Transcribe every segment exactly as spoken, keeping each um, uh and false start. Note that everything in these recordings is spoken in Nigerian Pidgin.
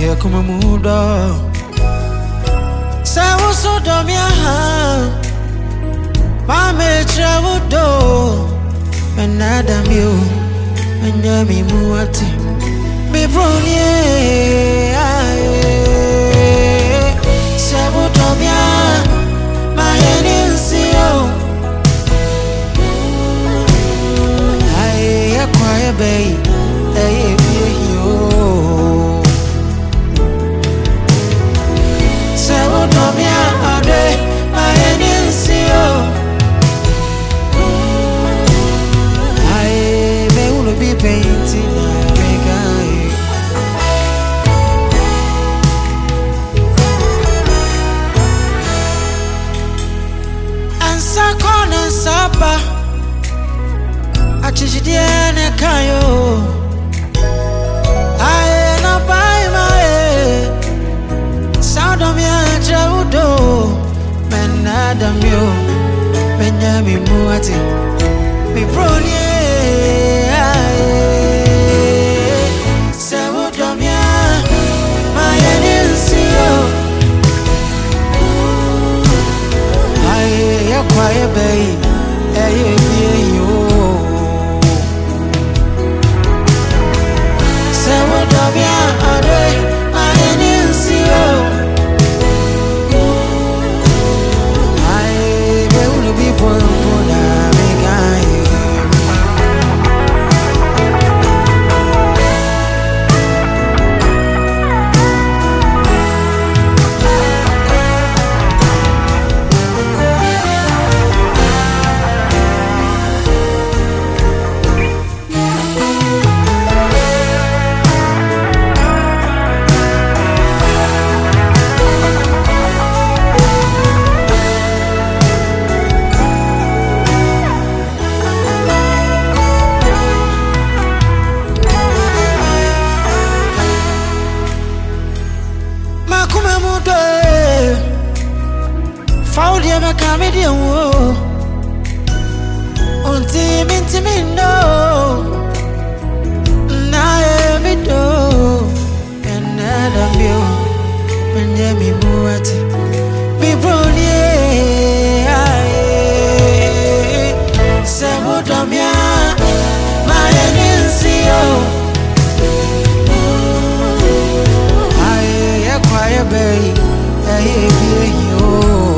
yeah, come on, muda. Say what's so dumb, yeah. Mame travel do, and Adam you, and Yami Muati, me brony. Say what dumb, yeah. My enemy, I acquire bay, I be you. Say what dumb, yeah. My enemy. Be painting a guy. And Sakon and Sapa, Achidiana Kayo. I am by my sound of your Jaudo, Menadamio, Benjamin Muati, me brony. Quiet bay, hey, you. Say what up, yeah, all day, I didn't see you. I will be born for that guy. Found you a comedian, whoa. On team intimate, no. Now, me do. And Adam, you, Benjamin Muati, me brony. Say what I'm ya, my enemy. I acquire bay, I hear you.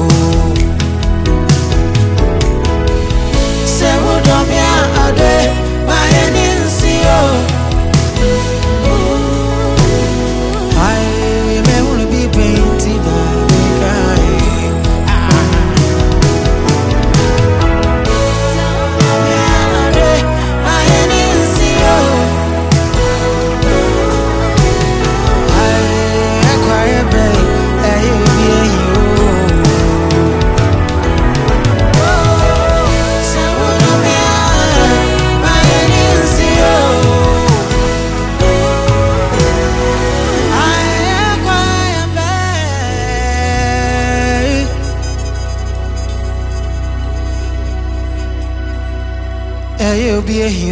You'll be a